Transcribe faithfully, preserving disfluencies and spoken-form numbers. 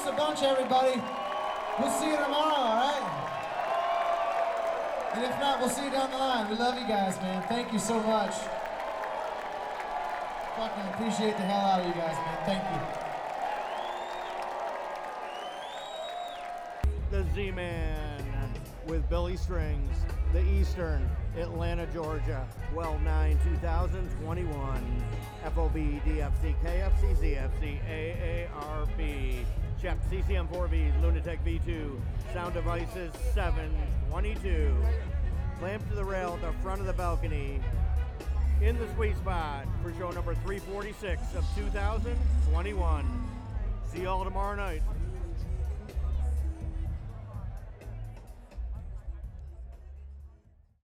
a bunch, everybody. We'll see you tomorrow, all right? And if not, we'll see you down the line. We love you guys, man. Thank you so much. Fucking appreciate the hell out of you guys, man. Thank you. The Z-Man with Billy Strings, the Eastern, Atlanta, Georgia, twelve nine two thousand twenty-one. F O B, D F C, K F C, Z F C, A A R P, Check C C M four Vs, Lunatic V two, Sound Devices seven twenty-two. Clamp to the rail at the front of the balcony in the sweet spot for show number three forty-six of two thousand twenty-one. See you all tomorrow night.